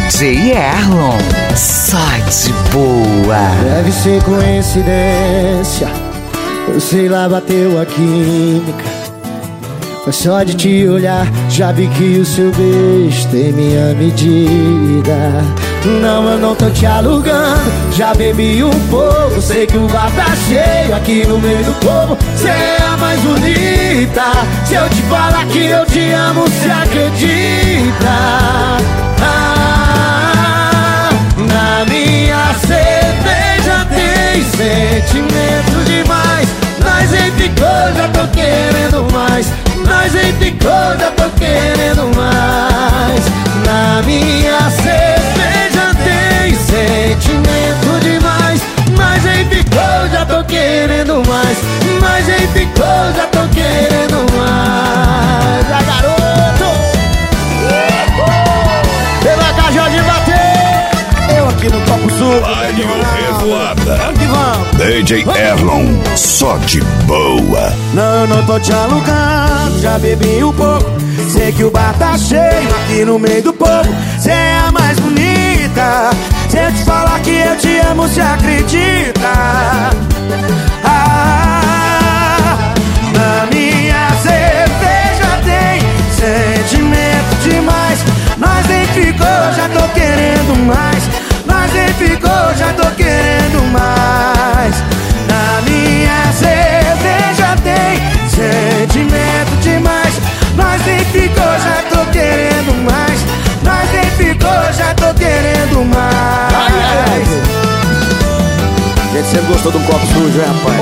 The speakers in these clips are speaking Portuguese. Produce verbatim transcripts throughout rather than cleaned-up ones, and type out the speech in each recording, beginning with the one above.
J Erlon, só de boa. Deve ser coincidência, eu sei lá, bateu a química. Mas só de te olhar, já vi que o seu beijo tem minha medida. Não, eu não tô te alugando, já bebi um pouco. Sei que o bar tá cheio aqui no meio do povo. Cê é a mais bonita, se eu te falar que eu te amo, cê acredita? Ah, na minha cerveja tem sentimento demais. Nós nem ficou, já tô querendo mais. Nós nem ficou, já tô querendo mais. Na minha cerveja tem sentimento demais. Nós nem ficou, já tô querendo mais. Nós nem ficou, já tô querendo mais. Ah, garoto! Pela Cajó de bater, eu aqui no Copo Sul. Rádio Revoada. Vamos que vamos. D J Erlon, só de boa. Não, eu não tô te alugando, já bebi um pouco. Sei que o bar tá cheio aqui no meio do povo. Cê é a mais bonita, se eu te falar que eu te amo, cê acredita? Ah, na minha cerveja tem sentimento demais. Nós nem ficou, já tô querendo mais. Nós nem ficou, já tô querendo mais. Na minha cerveja tem sentimento demais. Nós nem ficou, já tô querendo mais. Nós nem ficou, já tô querendo mais. Gente, sempre gostou de um copo sujo, hein, rapaz?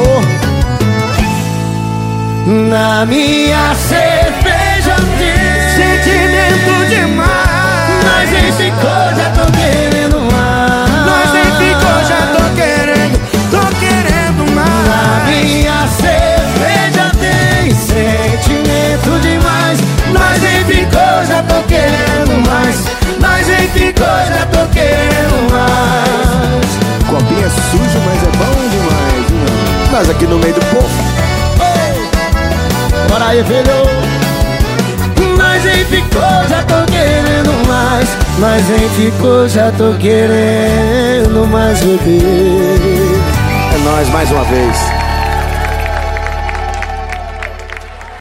Oh. Na minha cerveja tem sentimento demais. Nós nem ficou, já tô querendo mais. Nós nem ficou, já tô querendo, tô querendo mais. Na minha cerveja tem sentimento demais. Nós nem ficou, já tô querendo mais. Nós nem ficou, já tô querendo mais. Copinho é sujo, mas é bom demais, né? Nós aqui no meio do povo. Oh. Bora aí, filho. Nós nem ficou, já tô querendo mais. Nós nem ficou, já tô querendo mais beber. É nóis mais uma vez.